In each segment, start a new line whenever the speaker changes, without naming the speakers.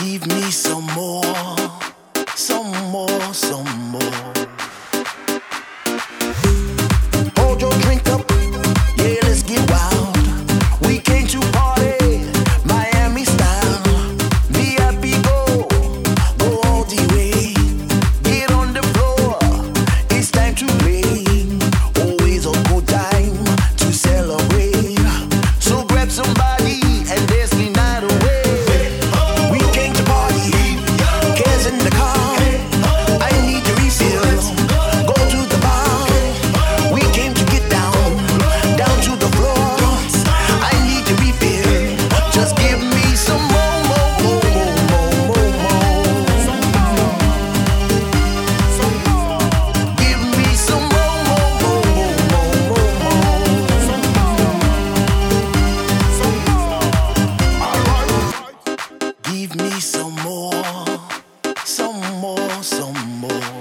Give me some more, some more, some more. Hold your drink up, yeah, let's get wild. We came to party, Miami style. Be happy, go all the way. Get on the floor, it's time to play. Always a good time to celebrate. So grab somebody and dance the night away. We came to party, cares in the car. I need to refill, go to the bar. We came to get down, down to the floor. I need to refill, just give me some more, more, more, more, more, more. Give me some more, more, more, more, more. Give me some more, some more, some more.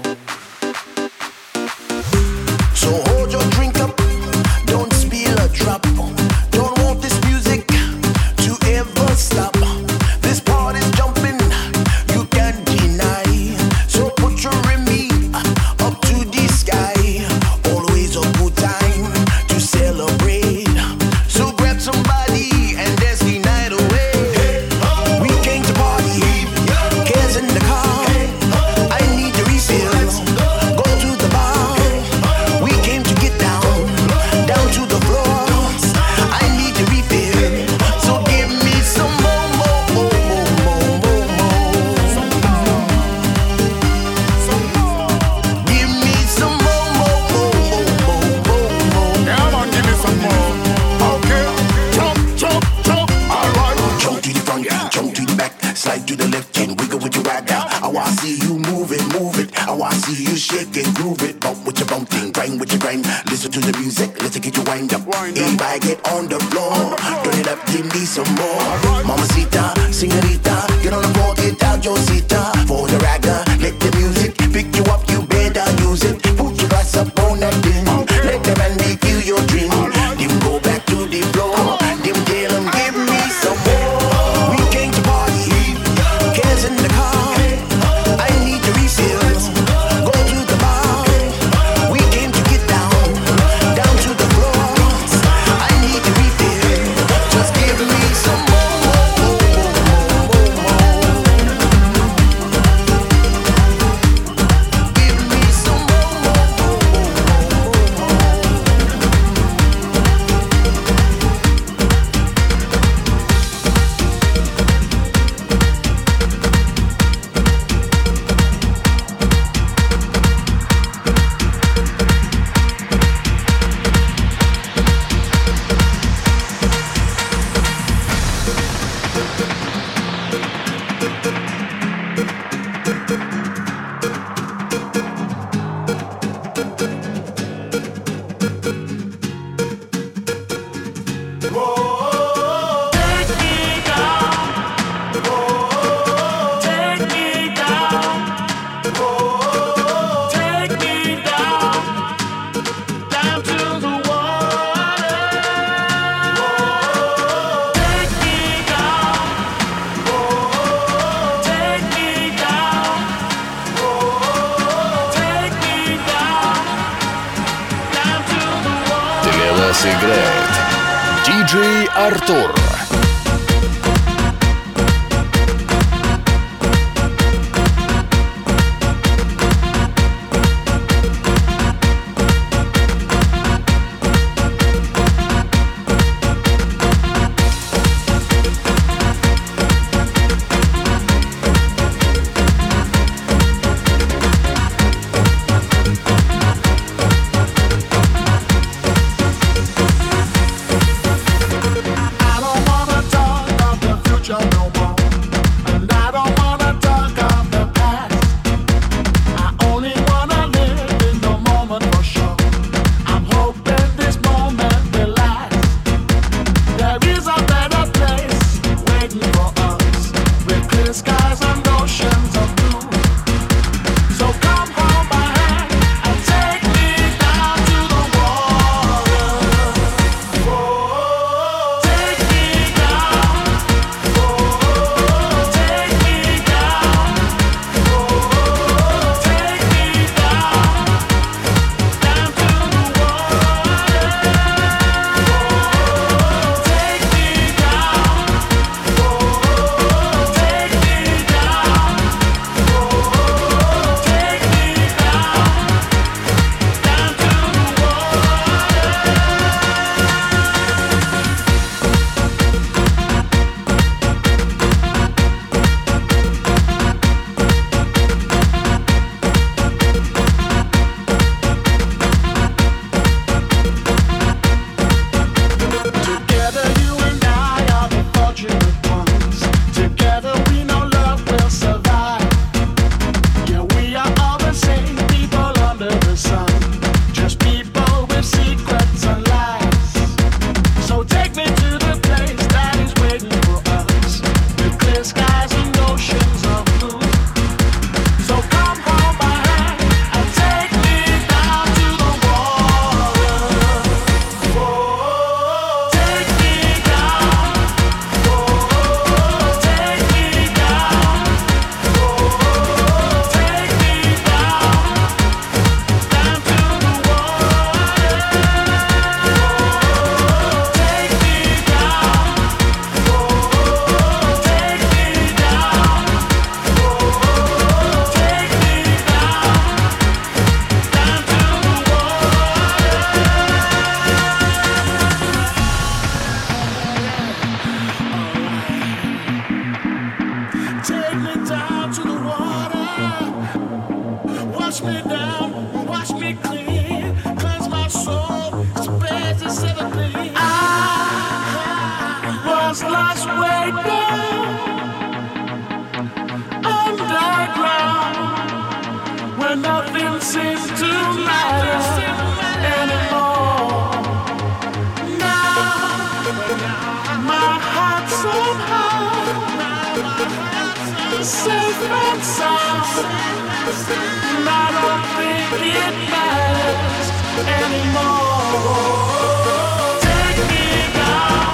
So hold your drink up, don't spill a drop. Don't want this music to ever stop. This party's jumping, you can't deny. So put your Remy up to the sky. Always a good time to celebrate. So grab somebody and dance the night away. We came to party, cares in the car. I need to refill, go to the bar. We came to get down, down to the floor. I need to refill, so give me some more, more, more, more, more, more. Give me some more, more, more, more, more, more.
Yeah, man, give me some more. Okay, jump, jump, jump. All right.
Jump to the front, jump to the back, slide to the left and wiggle with your rag down. I wanna see you move it, move it. I wanna see you shake it, groove it. Bump with your bumping, grind with your grind. Listen to the music, let's get you wind up. Everybody get on the floor, turn it up, give me some more. Mamacita, señorita, get on the floor, get out your seata. For the ragga, let the music pick you up, you better use it. Put your glass up on that thing, let the man make you your dream. Then go back to the floor, then tell them give me some more. We came to party, cares in the car. I need to refill, go to the bar. We came to get down, down to the floor. I need to refill, just give me some more, more, more, more, more. Give me some more, more, more,
Для вас играет диджей Артур.
Take me down to the water. Wash me down, wash me clean. Cleanse my soul, space is everything. I was lost way down underground, where nothing seems to matter anymore. Now my heart somehow safe and sound, and I don't think it matters anymore. Take me down,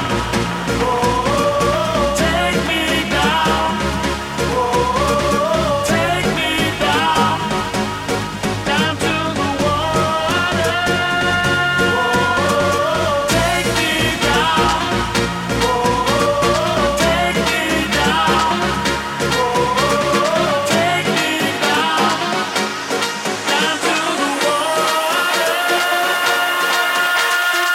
take me down, take me down, down to the water. Take me down, take me down. Take me down, down to the water.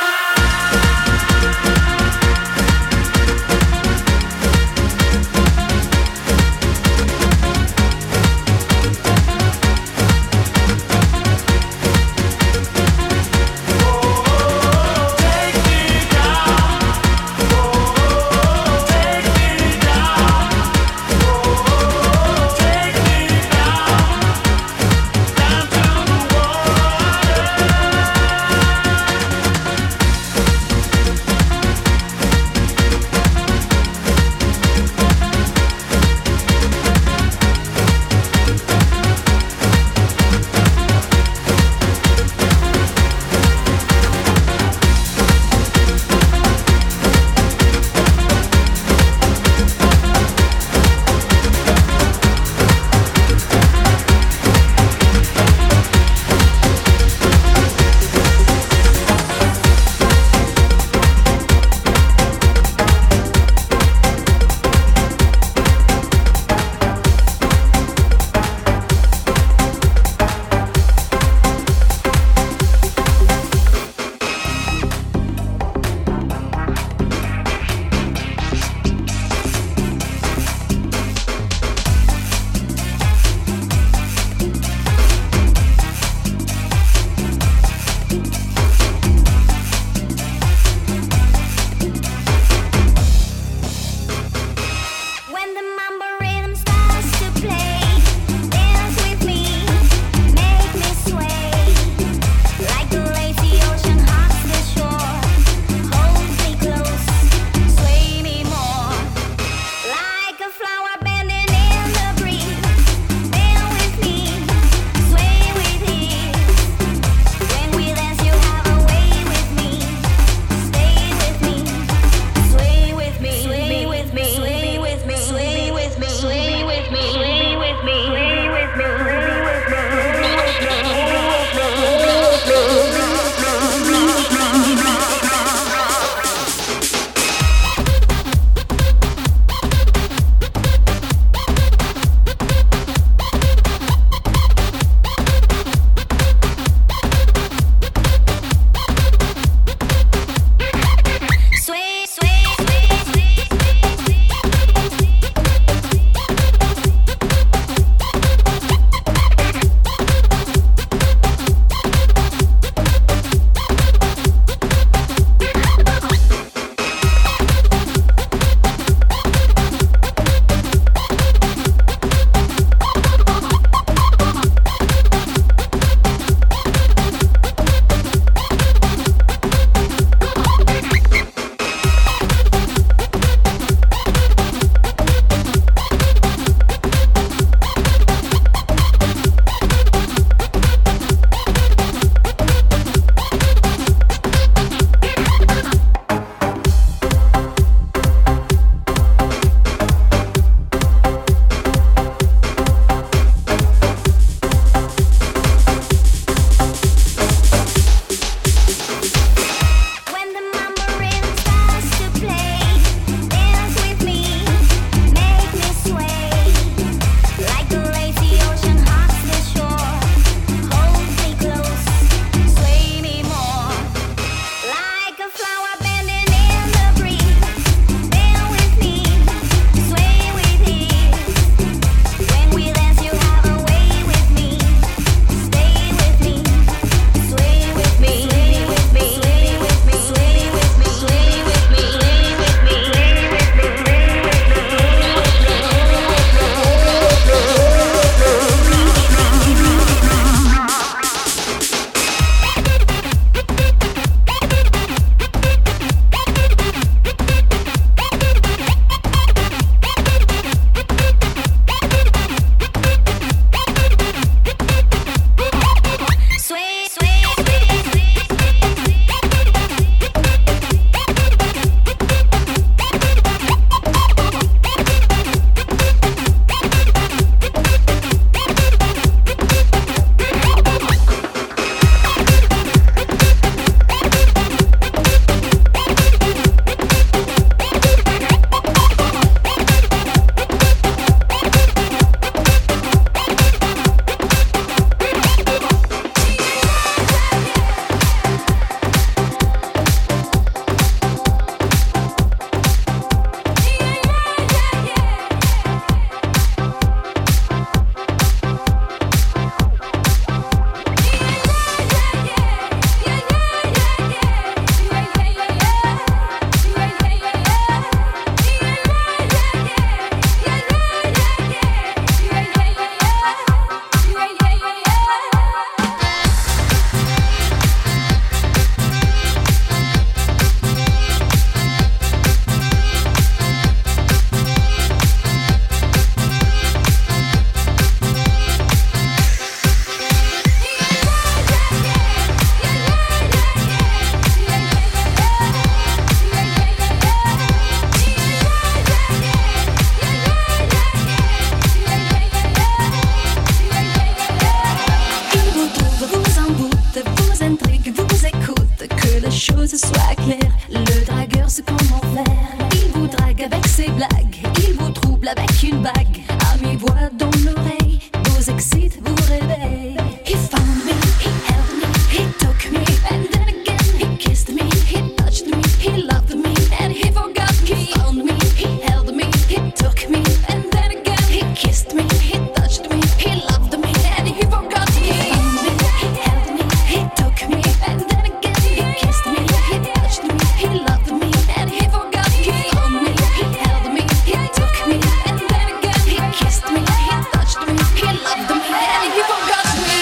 vagues à mi-voix dans l'oreille, vos excites vous réveillent. He found me, he held me, he took me, and then again he kissed me, he touched me, he loved me, and he forgot me. He found me, he held me, he took me, and then again he kissed me, he touched me, he loved me, and he forgot me. He found me, he held me, he took me, and then again he kissed me, he touched me, he loved me, and he forgot me. He found me, he held me, he took me, and then again he kissed me, he touched me, he loved me, and he forgot me.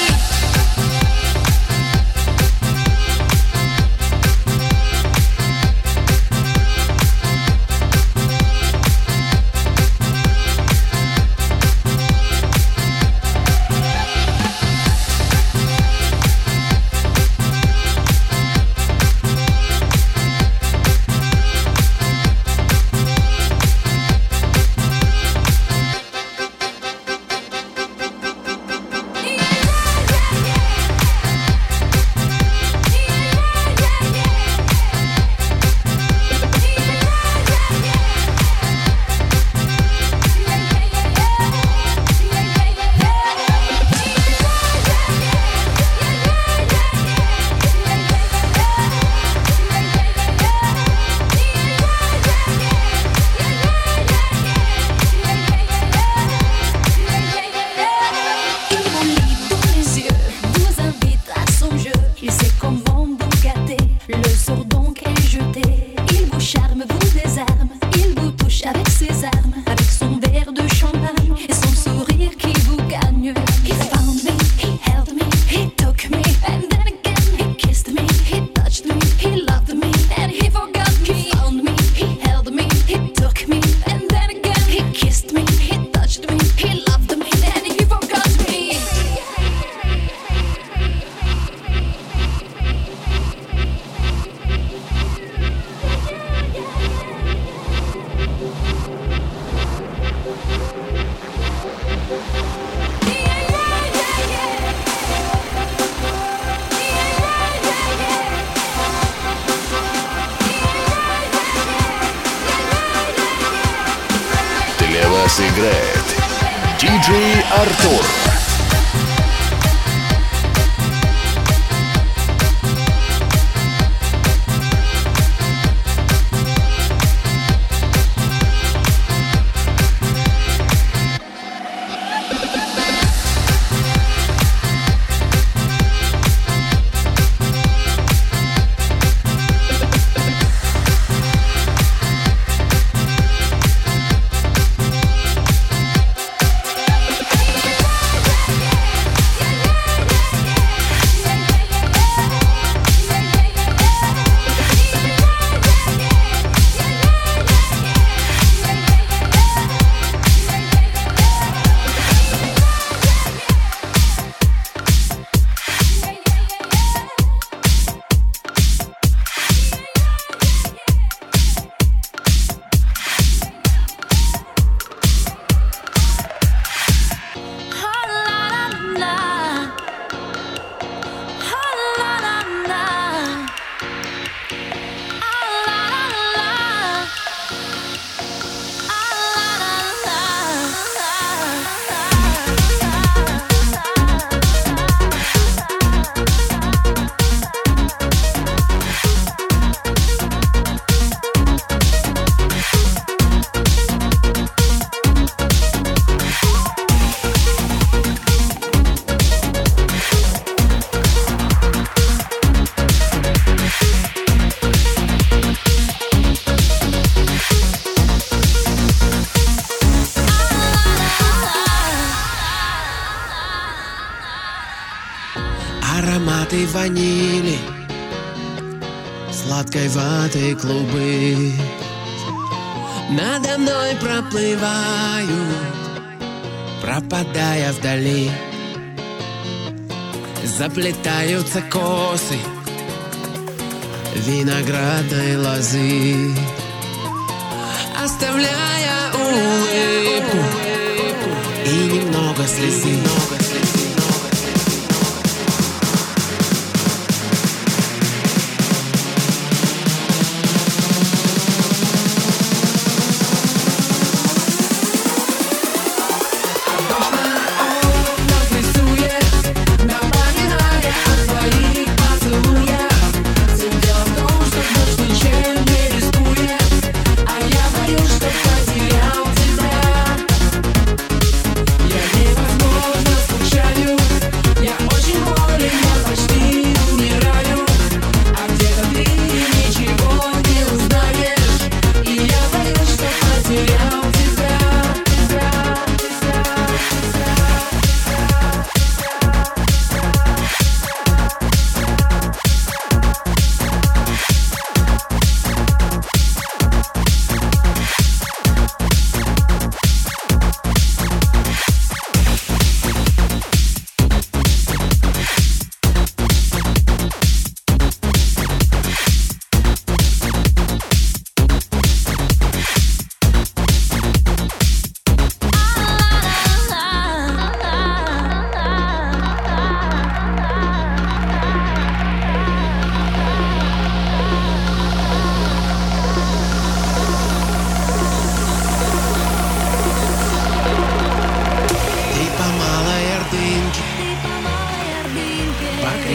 Играет диджей Артур.
Ароматы ванили, сладкой ваты клубы надо мной проплывают, пропадая вдали. Заплетаются косы виноградной лозы, оставляя улыбку и немного слезы.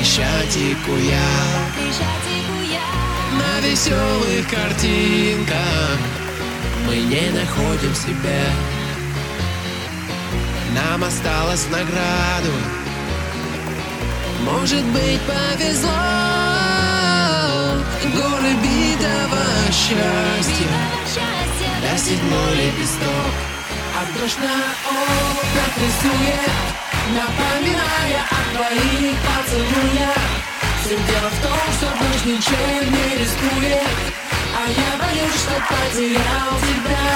Крещатику я на веселых картинках. Мы не находим себя. Нам осталось в награду. Может быть, повезло. Горы битого счастья, да седьмой лепесток.
А дождь на окнах рисует, напоминая о твоих поцелуях. Все дело в том, что дождь ничем не рискует, а я боюсь, что потерял тебя.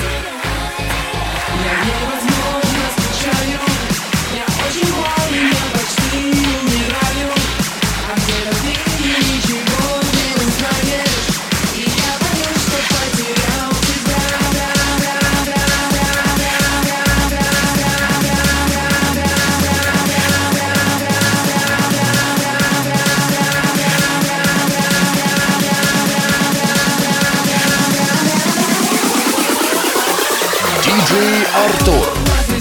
Я невозможно скучаю, я очень болен, я почти умираю. А где-то ты ничего не узнаешь, и я боюсь, что потерял тебя.
DJ Артур.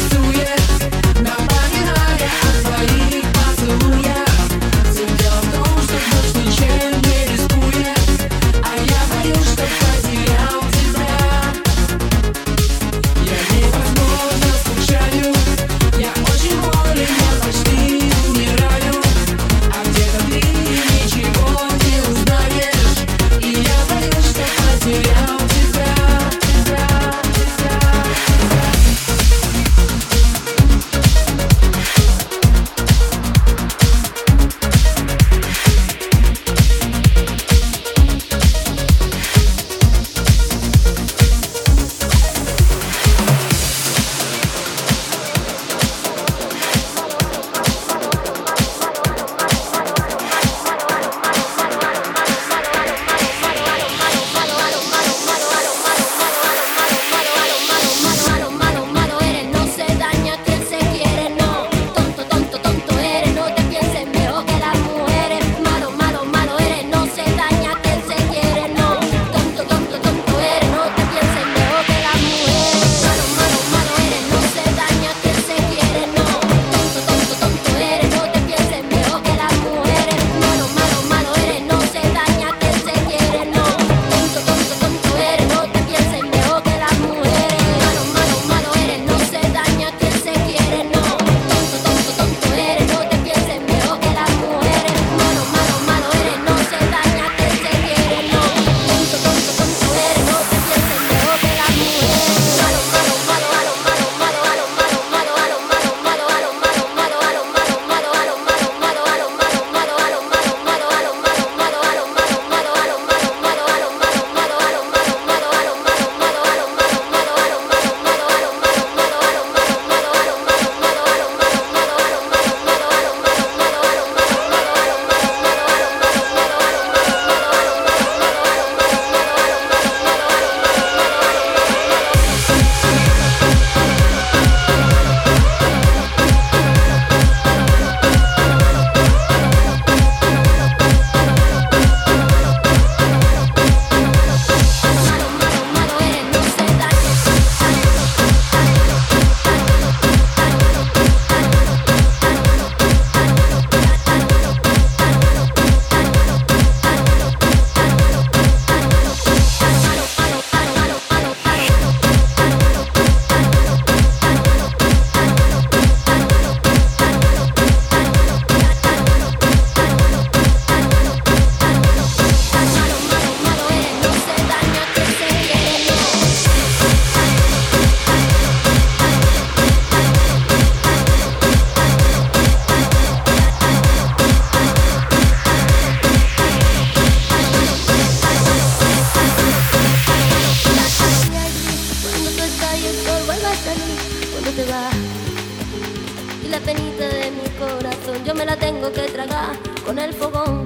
yo me la tengo que tragar con el fogón.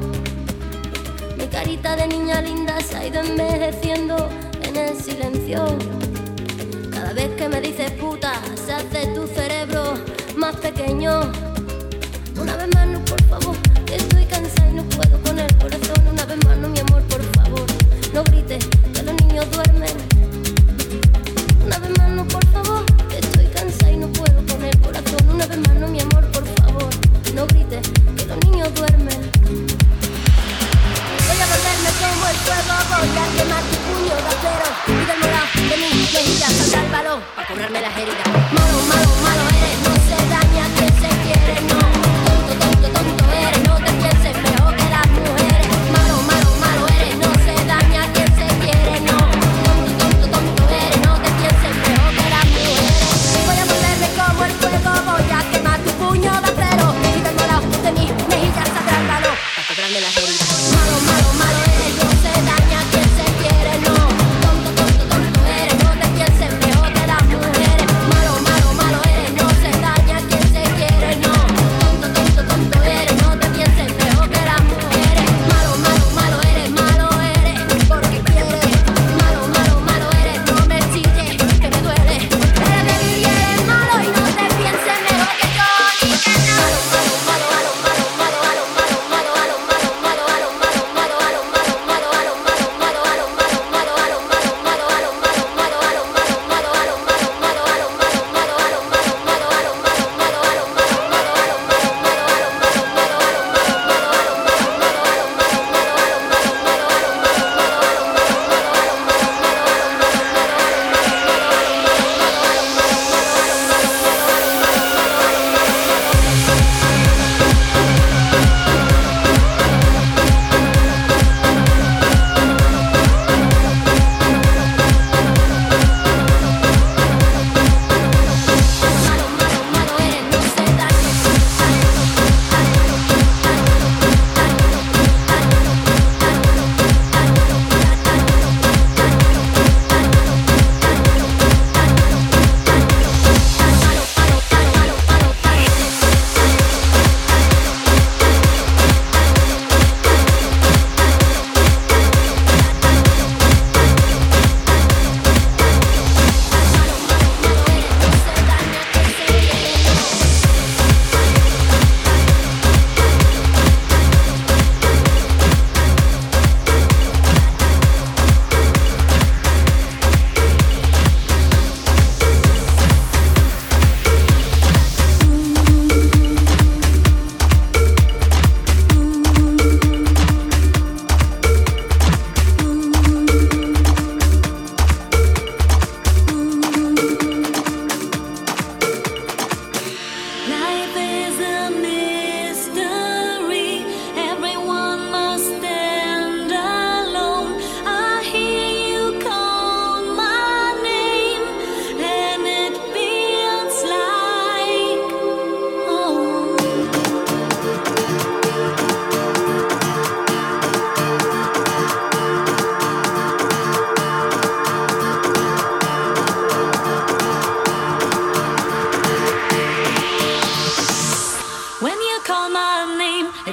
Mi carita de niña linda se ha ido envejeciendo en el silencio. Cada vez que me dices puta, se hace tu cerebro más pequeño. Una vez más, no, por favor, que estoy cansada y no puedo con el corazón. Una vez más, no, mi amor, por favor, no grites, que los niños duermen. Una vez más, no, por favor, que estoy cansada y no puedo con el corazón. Una vez más, no, mi amor, por favor, no grites, que los niños duermen.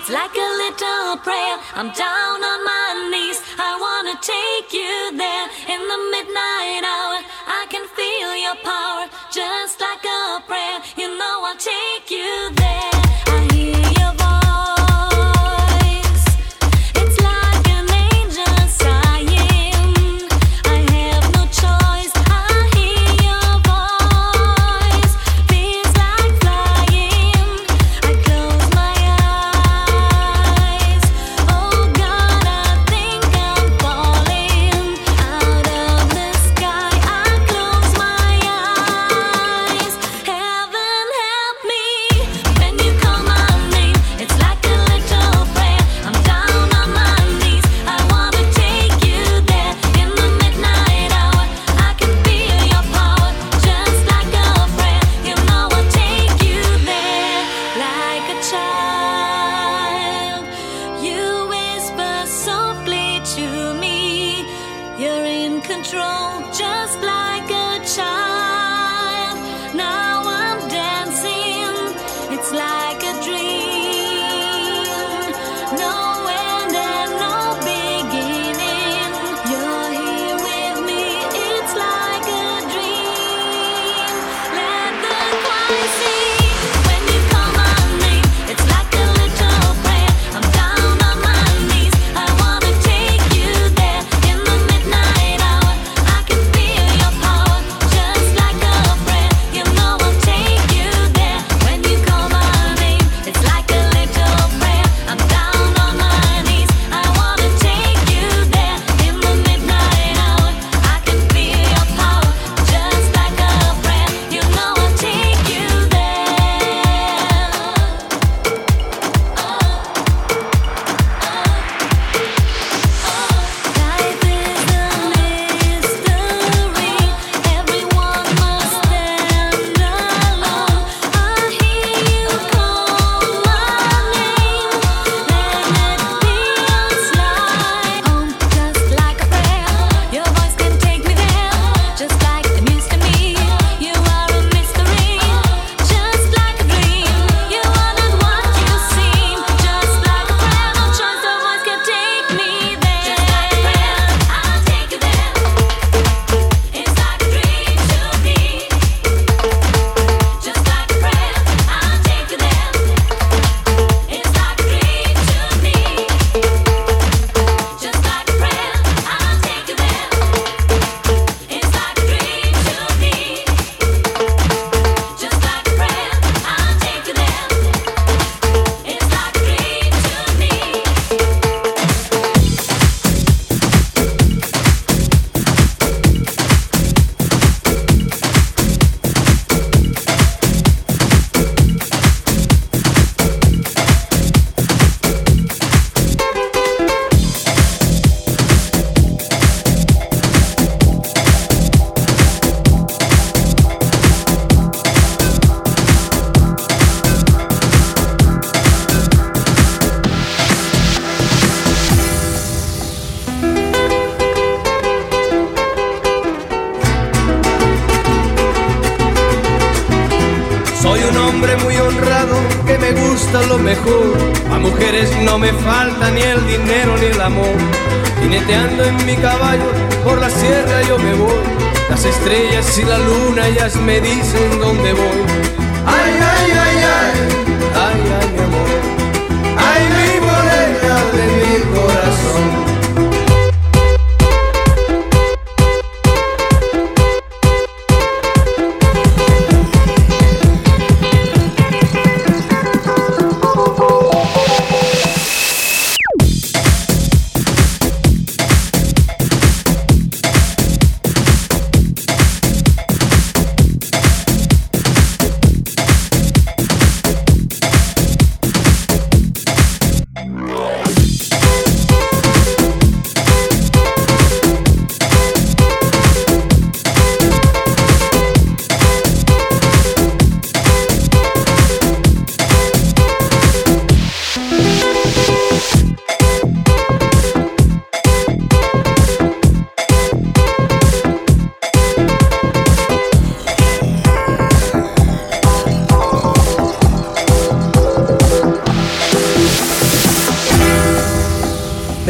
It's like a little prayer. I'm down on my knees. I wanna take you there in the midnight hour. I can feel your power, just like a prayer. You know I'll take you there. I hear your voice. It's like an angel sighing. I have no choice. I hear your voice. Feels like flying. I close my eyes. Oh God, I think I'm falling out of the sky. I close my eyes. Heaven help me when you call my name. It's like a little prayer. I'm down on my knees. I wanna take you there in the midnight hour. I can feel your power, just like a prayer. You know I'll take you there like a child. You whisper softly to me. You're in control, just like a child. Now I'm dancing. It's like a dream. No end and no beginning. You're here with me. It's like a dream. Let the choir sing when you call my name. It's like a little prayer. I'm down on my knees. I wanna take you there in the midnight hour. I can feel your power, just like a prayer. You know I'll take you there when you call my name. It's like a little prayer. I'm down on my knees. I wanna take you there in the midnight hour. I can feel your power, just like a prayer. You know I'll take you Life is a mystery. Everyone must stand alone. I hear you call my name, and it feels like home, just like a prayer. Your voice can take me there, just like the music to me. You are a mystery, just like a dream. You are not what you seem, just like a prayer. No choice, the voice can take me there. Just like a prayer, I'll take you there. It's like a dream to me. Just like a prayer, I'll take you there. It's like a dream to me. Just like a prayer, I'll take you there. It's like a dream to me. Just like a prayer, I'll take you there. It's like a dream
Soy un hombre muy honrado que me gusta lo mejor. A mujeres no me falta ni el dinero ni el amor. Jineteando en mi caballo por la sierra yo me voy. Las estrellas y la luna ellas me dicen dónde voy. Ay, ay, ay, ay, ay, ay, mi amor. Ay, mi morena de mi corazón.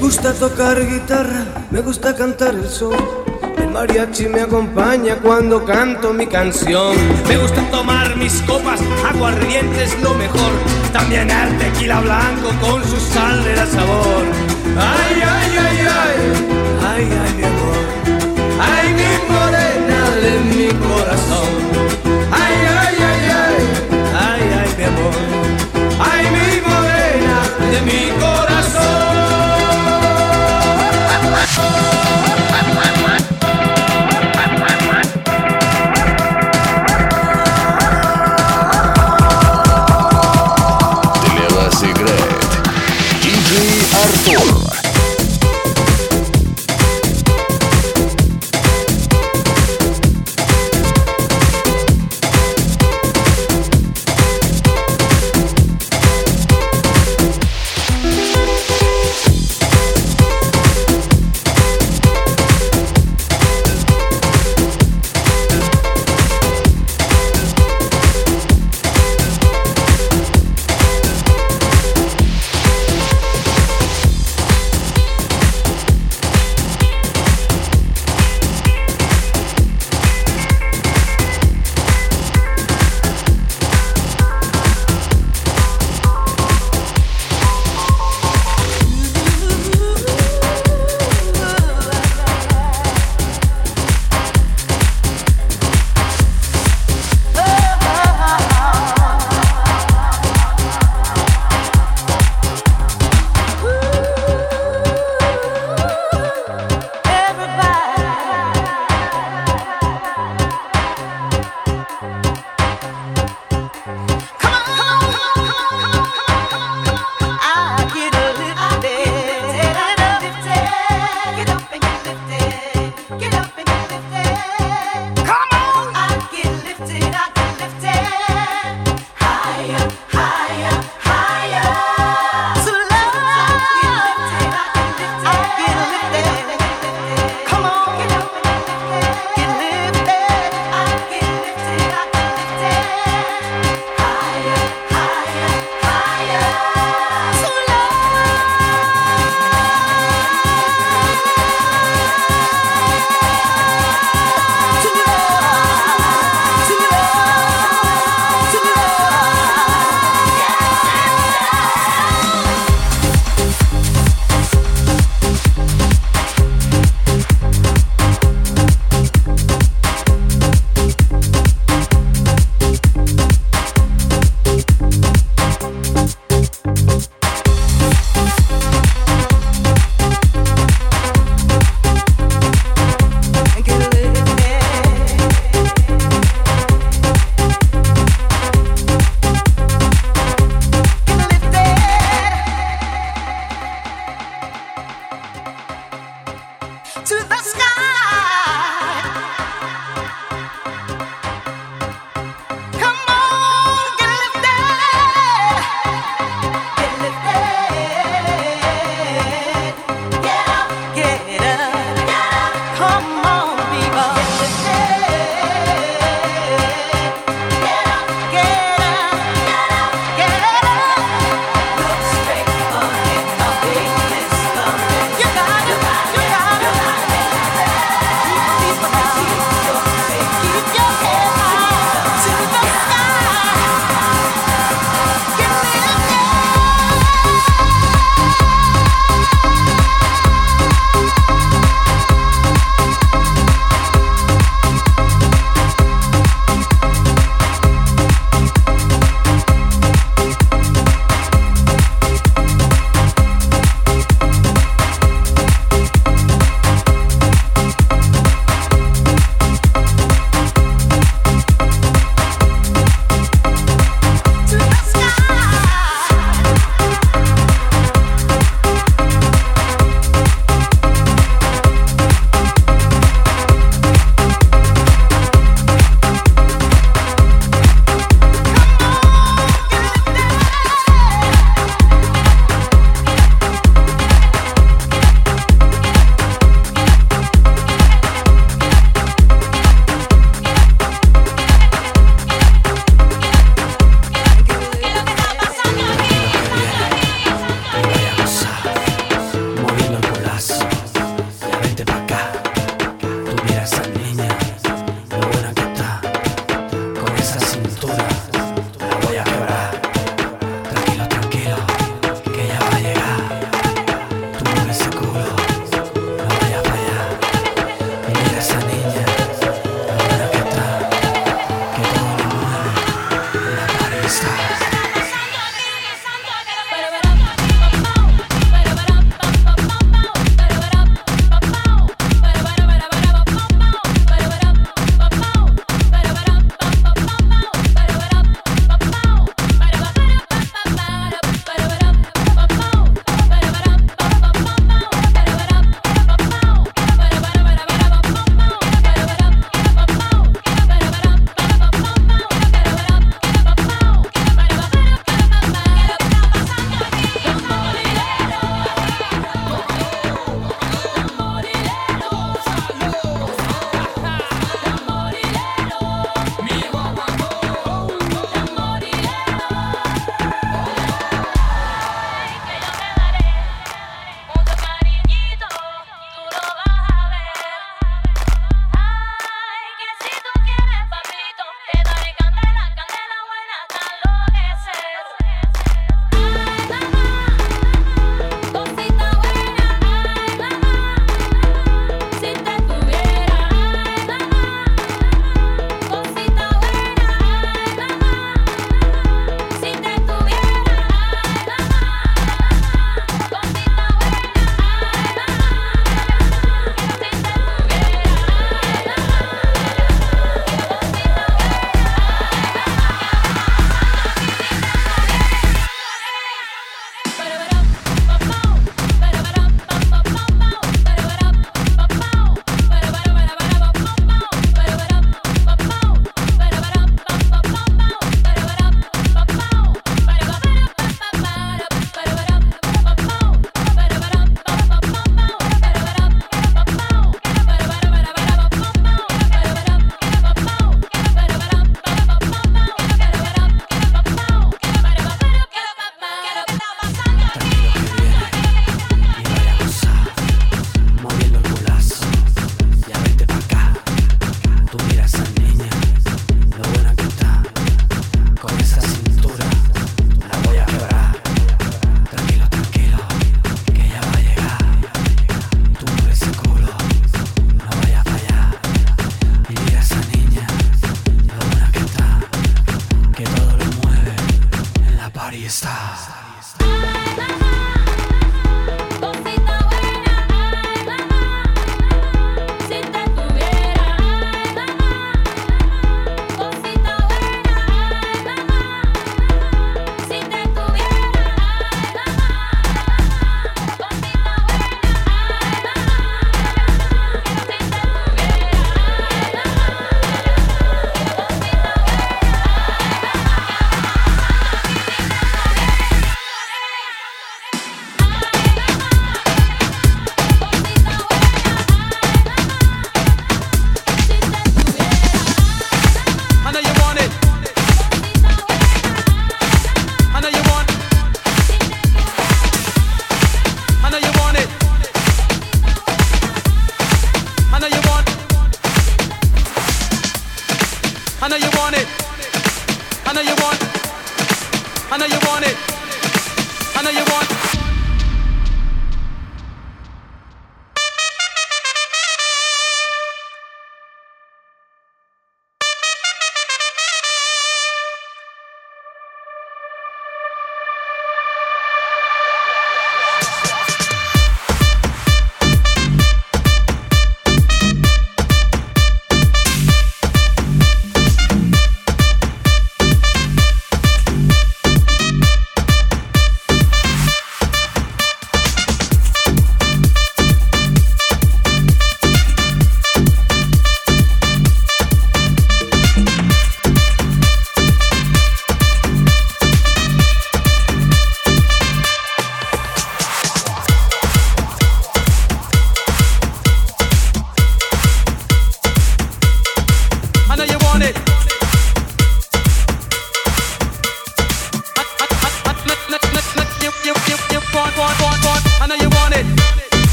gusta tocar guitarra, me gusta cantar el sol. El mariachi me acompaña cuando canto mi canción. Me gusta tomar mis copas, aguardiente es lo mejor. También el tequila blanco con su sal de sabor. Ay, ay, ay, ay, ay, ay, mi amor. Ay, mi morena de mi corazón. Ay, ay, ay, ay, ay, ay, mi amor. Ay, mi morena de mi corazón.
Artur.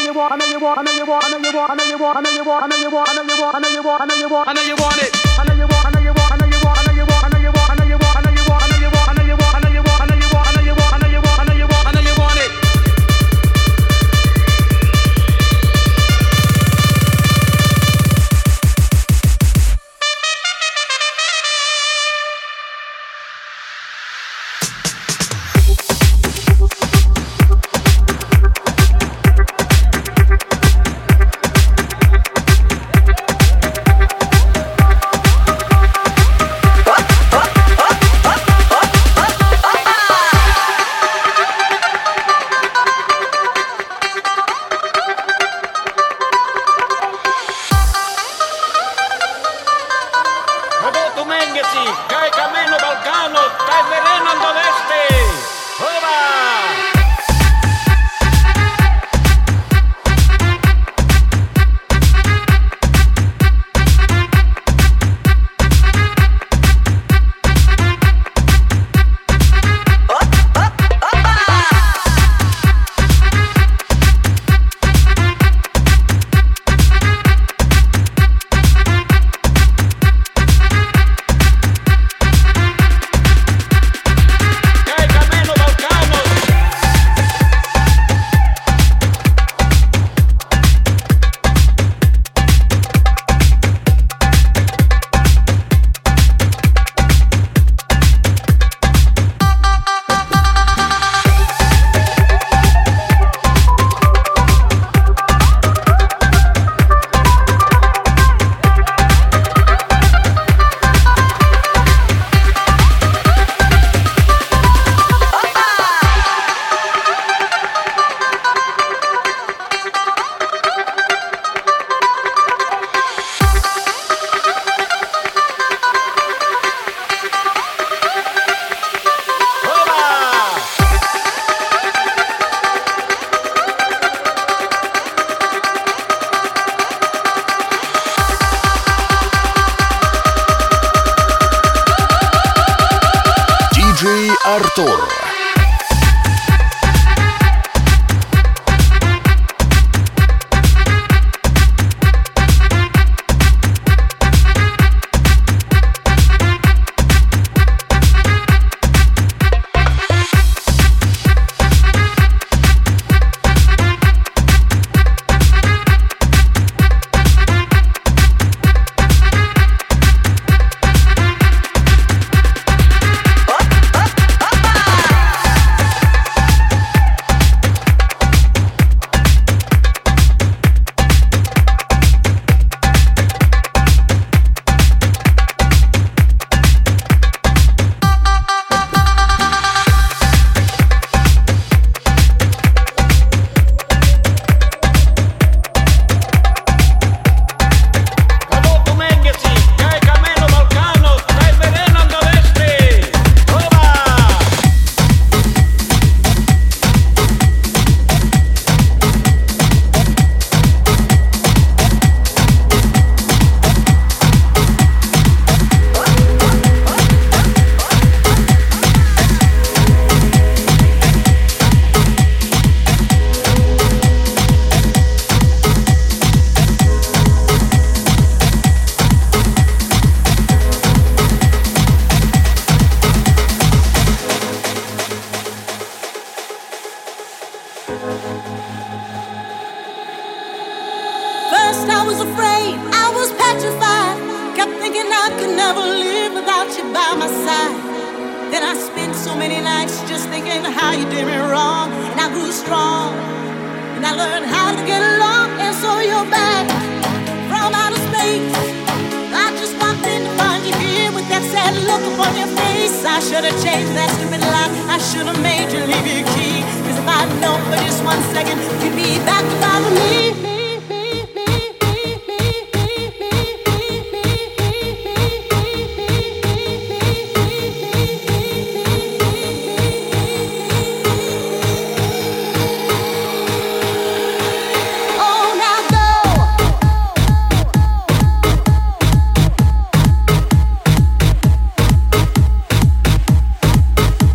Артур.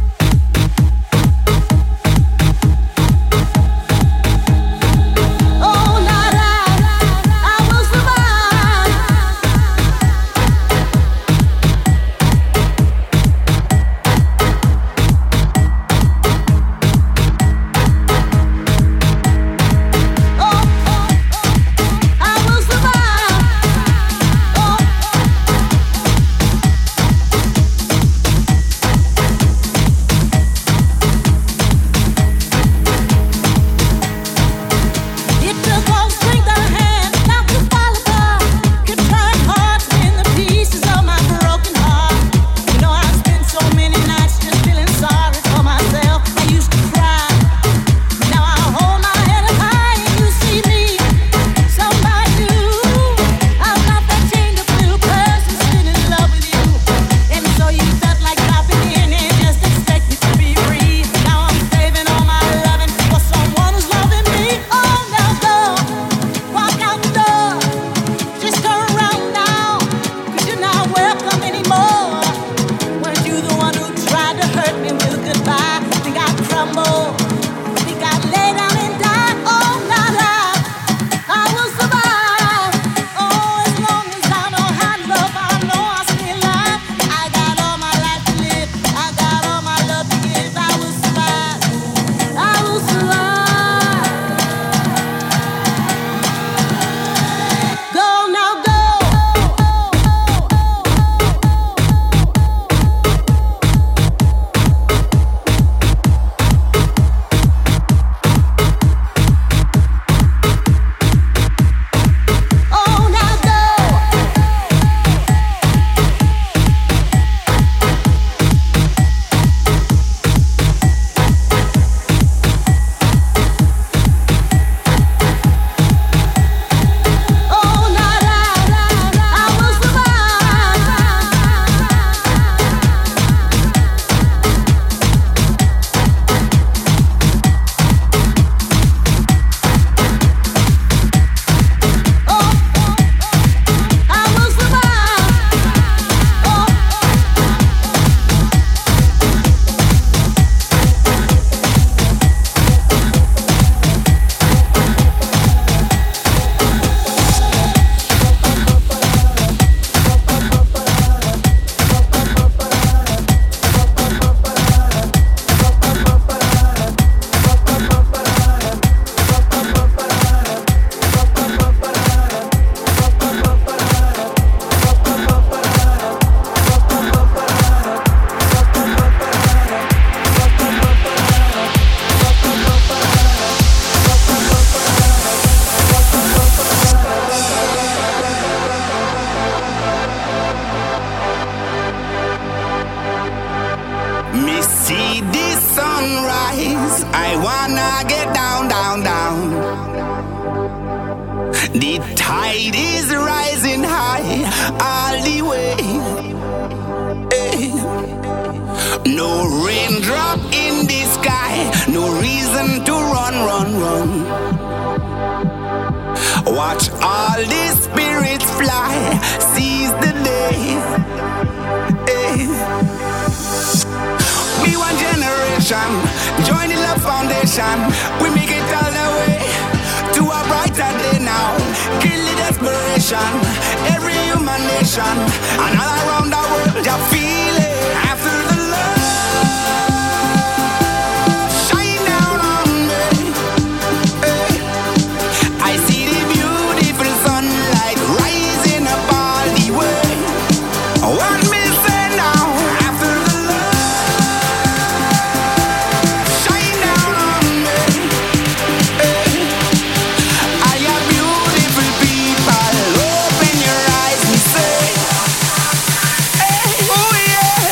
Oh,
The tide is rising high all the way. No raindrop in the sky, no reason to run, run, run. Watch all the spirits fly, seize the day. Be one generation, join the Love Foundation. We make it all the way to a brighter day now. Kill the desperation, every human nation, and all around the world you feel it. After the love shine down on me, I see the beautiful sunlight rising up all the way. What me say now? After the love shine down on me, I am beautiful people. Open your eyes, me say. Oh yeah.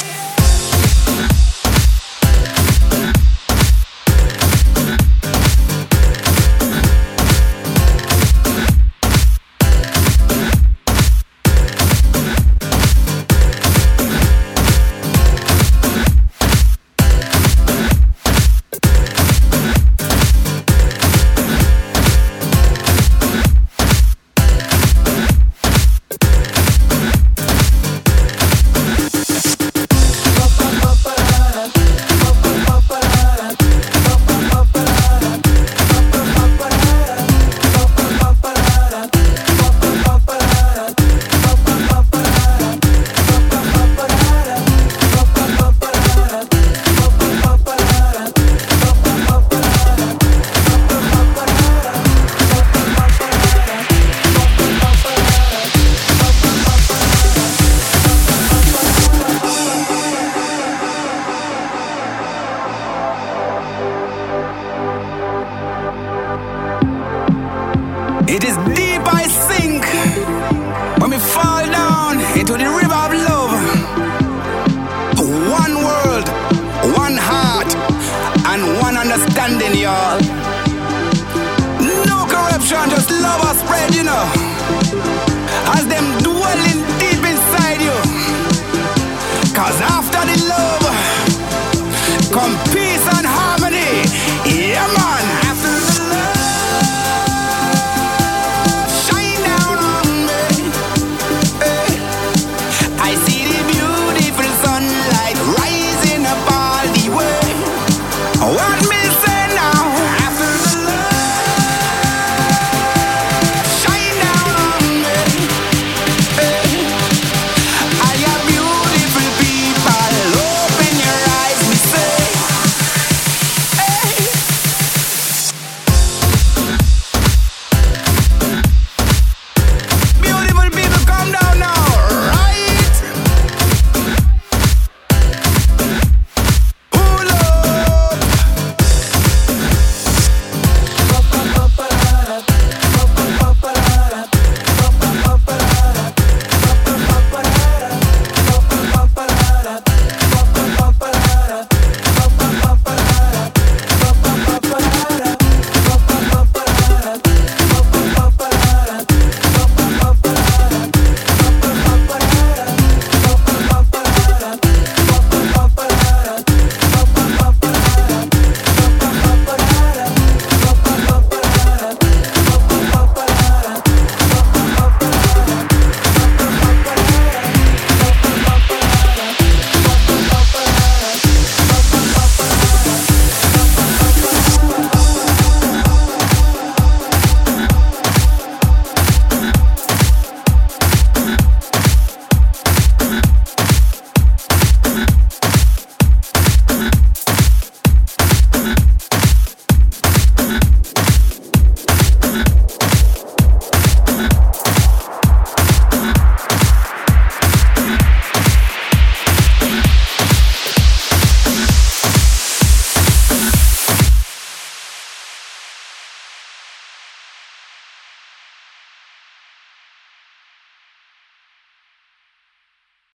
It is deep I sink when we fall down into the river of love. One world, one heart, and one understanding, y'all. No corruption, just love us spread, you know.